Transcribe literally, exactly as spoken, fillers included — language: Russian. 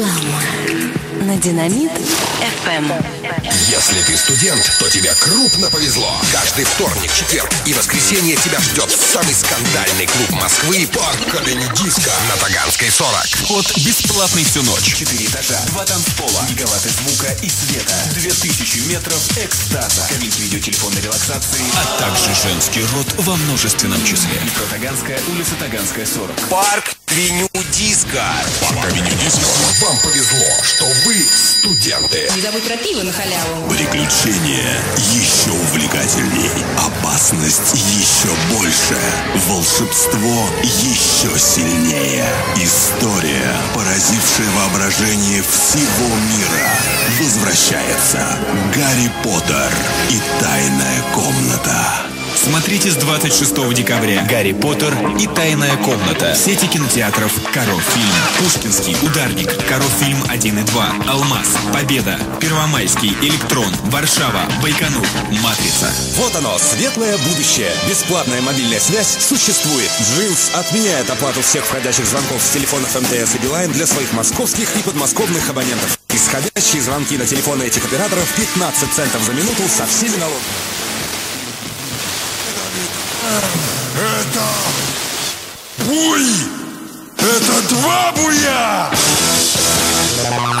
Реклама на Динамит эф эм. Если ты студент, то тебе крупно повезло. Каждый вторник, четверг и воскресенье тебя ждет самый скандальный клуб Москвы «Парк Авеню-Диско» на Таганской сорок. Вход бесплатный всю ночь. Четыре этажа, два танцпола, гигаватты звука и света, две тысячи метров экстаза, кабинки видеотелефонной релаксации, А также женский род во множественном числе. метро Таганская, улица Таганская, сорок. «Парк Авеню-Диско». «Парк Авеню-Диско». Вам повезло, что вы студенты. Не забудь про пиво на халяву. Приключения еще увлекательней, опасность еще больше, волшебство еще сильнее. История, поразившая воображение всего мира, возвращается. Гарри Поттер и тайная комната. Смотрите с двадцать шестого декабря «Гарри Поттер и тайная комната». В сети кинотеатров «Коров фильм», «Пушкинский», «Ударник», «Коров фильм один и два», «Алмаз», «Победа», «Первомайский», «Электрон», «Варшава», «Байконур», «Матрица». Вот оно, светлое будущее. Бесплатная мобильная связь существует. Джинс отменяет оплату всех входящих звонков с телефонов эм тэ эс и Билайн для своих московских и подмосковных абонентов. Исходящие звонки на телефоны этих операторов пятнадцать центов за минуту со всеми налогами. Это буй! Это два буя!